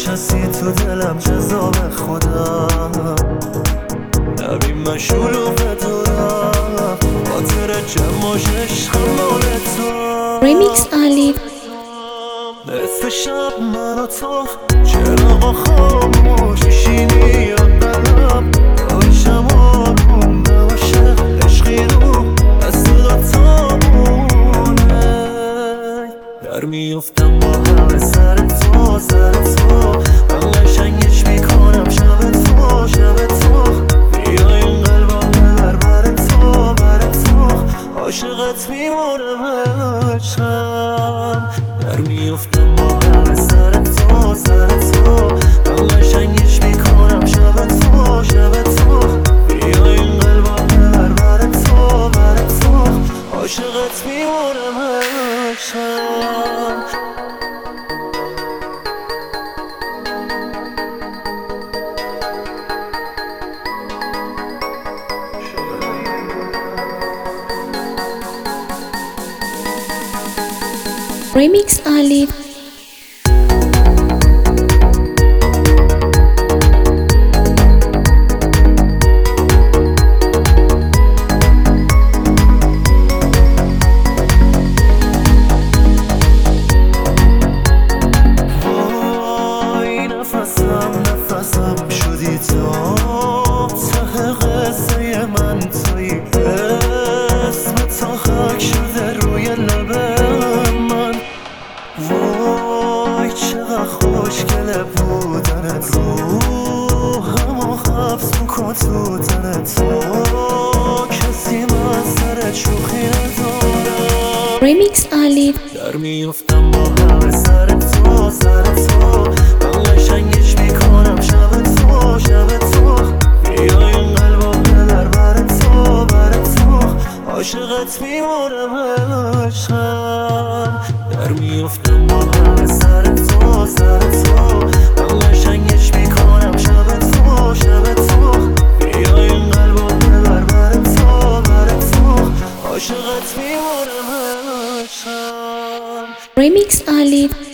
نشستی تو دلم جذاب خودم، نبی من شلوغ دورم خاطر جمعاش عشقم مال تو. ریمیکس علی نصف شب من و تو چراغا خاموش میشینی یا قلب داشتم آروم نباشه عشقی رو از صدا تامونه در میفتم با همه سر تو سر تو من قشنگش میکنم شب تو شب تو بیا این قلبا ببر بر تو بر تو عاشقت میمونم عشقم در میفتم با همه سر تو سر تو من قشنگش میکنم شب تو شب تو بیا این قلبا ببر بر تو بر تو عاشقت میمونم عشقم. ریمیکس علی نفسم شدی تو ته قصه من توی اسم تا خاک شده روی لب من. وای چقدر خوشگله بودنت روحمو حبس میکن تو تن تو کسی من سر شوخی ندارم. ریمیکس علی در میفتم با همه سر تو سر تو من قشنگش میکنم شب تو شب تو بیا این قلبا ببر بر تو بر تو عاشقت میمونم عشقم. در میفتم با همه سر تو سر تو من قشنگش میکنم شب تو شب تو بیا این قلبا ببر بر تو بر تو عاشقت میمونم عشقم. ریمیکس علی